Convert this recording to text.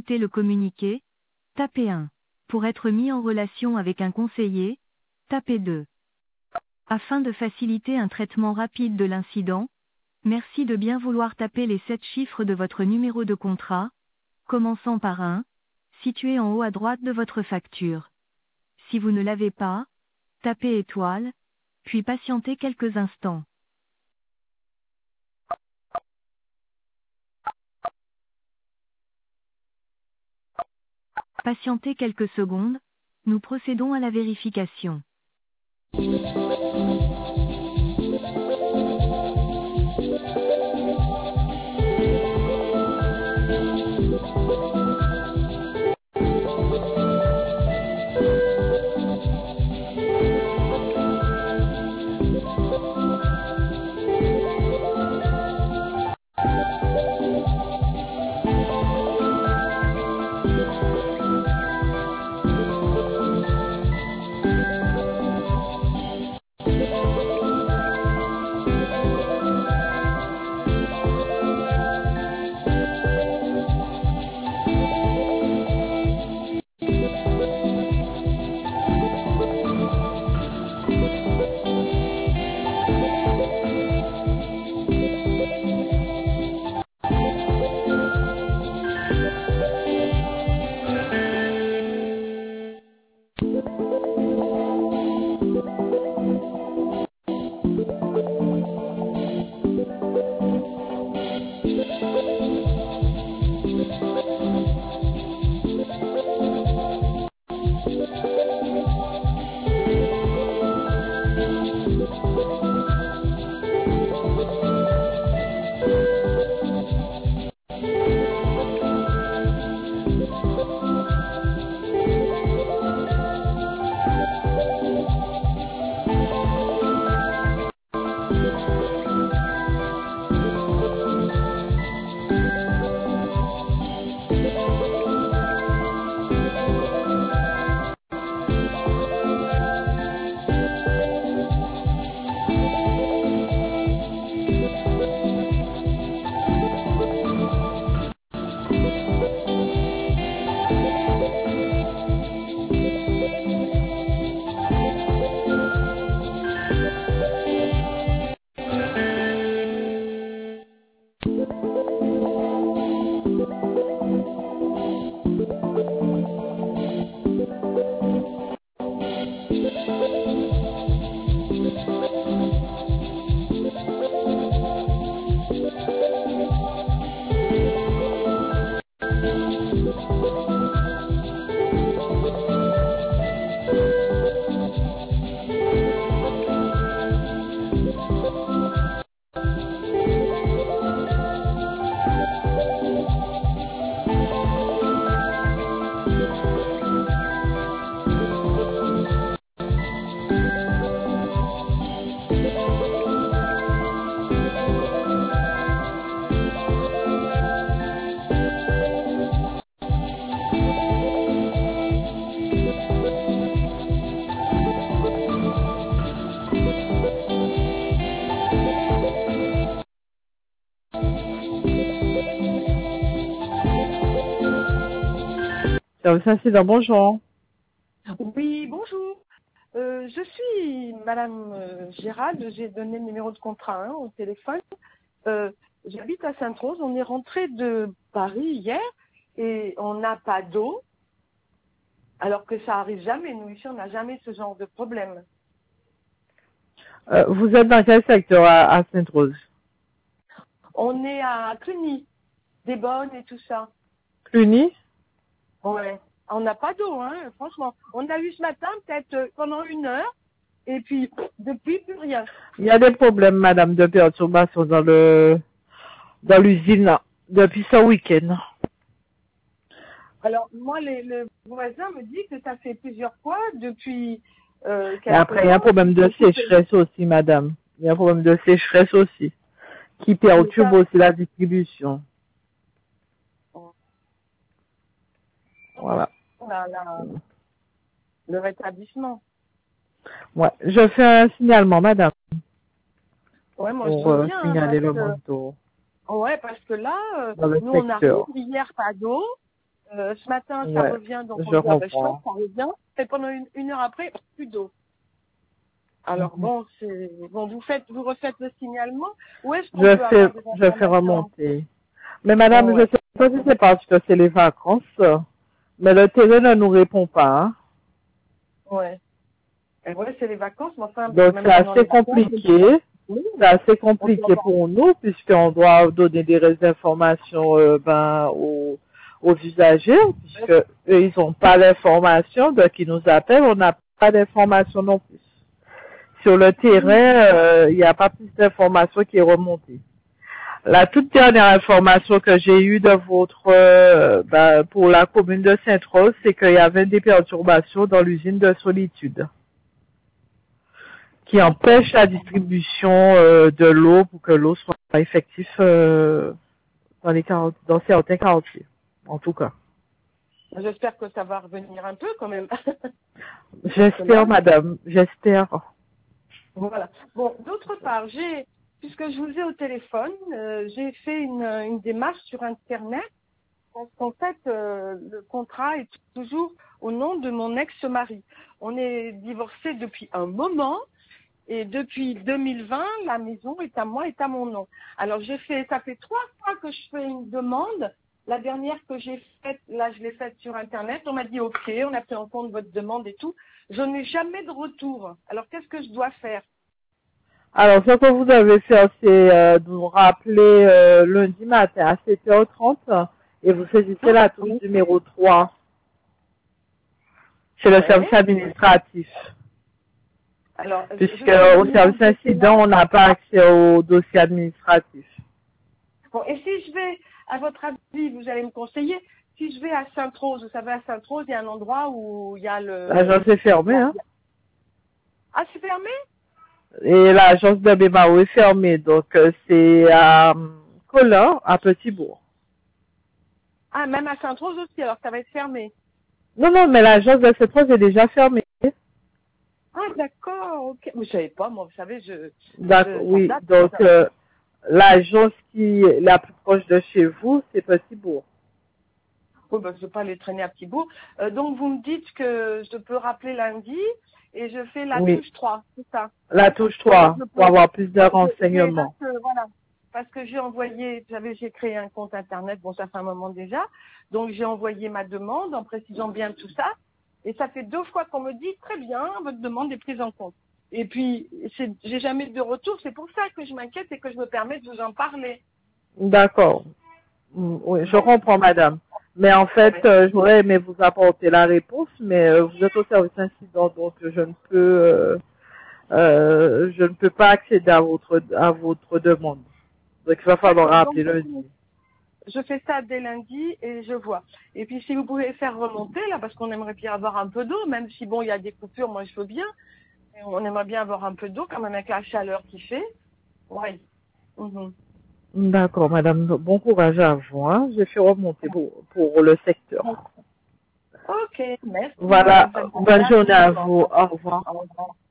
écouter le communiqué, tapez 1. Pour être mis en relation avec un conseiller, tapez 2. Afin de faciliter un traitement rapide de l'incident, merci de bien vouloir taper les 7 chiffres de votre numéro de contrat, commençant par 1, situé en haut à droite de votre facture. Si vous ne l'avez pas, tapez étoile, puis patientez quelques instants. Patientez quelques secondes, nous procédons à la vérification. Incident, bonjour. Oui, bonjour. Je suis Madame Gérald, j'ai donné le numéro de contrat au téléphone. J'habite à Sainte-Rose, on est rentré de Paris hier et on n'a pas d'eau, alors que ça arrive jamais. Nous ici, on n'a jamais ce genre de problème. Vous êtes dans quel secteur à Sainte-Rose? On est à Cluny, des bonnes et tout ça. Cluny? Ouais. On n'a pas d'eau, hein, franchement. On a eu ce matin peut-être pendant 1 heure, et puis depuis plus rien. Il y a des problèmes, madame, de perturbation dans l'usine depuis ce week-end. Alors, moi, le voisin me dit que ça fait plusieurs fois depuis... Et après, il y a un problème de sécheresse aussi, madame. Il y a un problème de sécheresse aussi, qui perturbe aussi la distribution. Voilà. Le rétablissement. Ouais, je fais un signalement, madame. Ouais, moi, pour je veux bien, signaler le manteau. Ouais, parce que là, Dans le nous, on secteur. arrive, hier, pas d'eau, Ce matin, ça Ouais, revient, donc on je dit, ah ben, comprends. chouette, ça revient. Et pendant une heure après, plus d'eau. Alors bon, vous refaites le signalement. Où est-ce qu'on peut avoir des Je fais informations? remonter. Mais madame, je Ouais. sais pas si c'est parce que c'est les vacances, mais le terrain ne nous répond pas. Hein. Ouais. Et ouais, c'est les vacances, mais enfin, Donc même c'est pendant les assez vacances, compliqué. oui, C'est assez on doit compliqué avoir. pour nous puisqu'on doit donner des informations aux usagers puisque eux, ils n'ont pas l'information, donc ils nous appellent, on n'a pas d'information non plus. Sur le terrain, il n'y a pas plus d'informations qui est remontée. La toute dernière information que j'ai eue de pour la commune de Sainte-Rose, c'est qu'il y avait des perturbations dans l'usine de Solitude qui empêche la distribution de l'eau pour que l'eau soit effective dans certains quartiers, en tout cas. J'espère que ça va revenir un peu quand même. J'espère, madame, j'espère. Voilà. Bon, d'autre part, puisque je vous ai au téléphone, j'ai fait une démarche sur Internet. Parce qu'en fait, le contrat est toujours au nom de mon ex-mari. On est divorcés depuis un moment. Et depuis 2020, la maison est à moi, est à mon nom. Alors ça fait 3 fois que je fais une demande. La dernière que j'ai faite, là je l'ai faite sur Internet, on m'a dit ok, on a pris en compte votre demande et tout. Je n'ai jamais de retour. Alors qu'est-ce que je dois faire? Alors, ce que vous devez faire, c'est de vous rappeler lundi matin à 7h30 et vous saisissez la touche numéro 3. C'est le service administratif. Alors, Puisque au service incident, on n'a pas accès au dossier administratif. Bon, et si je vais, à votre avis, vous allez me conseiller, si je vais à Sainte-Rose, vous savez, à Sainte-Rose, il y a un endroit où il y a le... L'agence est fermée, hein. Ah, c'est fermé? Et l'agence de Bémao est fermée, donc c'est à Collin, à Petit-Bourg. Ah, même à Sainte-Rose aussi, alors ça va être fermé. Non, non, mais l'agence de Sainte-Rose est déjà fermée. Ah, d'accord, ok. Vous savez pas, moi, vous savez, D'accord, oui, donc l'agence qui est la plus proche de chez vous, c'est Petit-Bourg. Oui, ben, je ne vais pas les traîner à Petit-Bourg. Donc, vous me dites que je peux rappeler lundi et je fais la touche 3, c'est ça? La touche 3, pour avoir plus de renseignements. Parce que j'ai créé un compte Internet, bon, ça fait un moment déjà. Donc, j'ai envoyé ma demande en précisant bien tout ça. Et ça fait 2 fois qu'on me dit, très bien, votre demande est prise en compte. Et puis, j'ai jamais eu de retour. C'est pour ça que je m'inquiète et que je me permets de vous en parler. D'accord. Oui, je comprends, madame. Mais en fait, j'aurais aimé vous apporter la réponse, mais vous êtes au service incident, donc je ne peux pas accéder à votre demande. Donc, il va falloir rappeler lundi. Je fais ça dès lundi et je vois. Et puis, si vous pouvez faire remonter, là, parce qu'on aimerait bien avoir un peu d'eau, même si, bon, il y a des coupures, moi, je veux bien. Et on aimerait bien avoir un peu d'eau, quand même, avec la chaleur qu'il fait. Oui. D'accord, madame. Bon courage à vous. Hein. Je fais remonter pour le secteur. Ok, merci. Voilà. Bonne journée à vous. Au revoir. Au revoir.